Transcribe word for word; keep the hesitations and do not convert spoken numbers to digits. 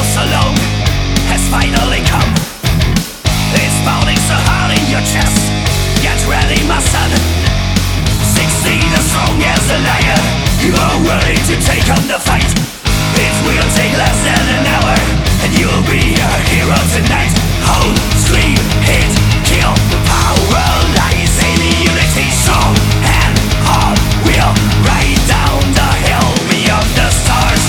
so long has finally come. It's pounding so hard in your chest. Get ready, my son. Sixteen as strong as a lion. You are ready to take on the fight.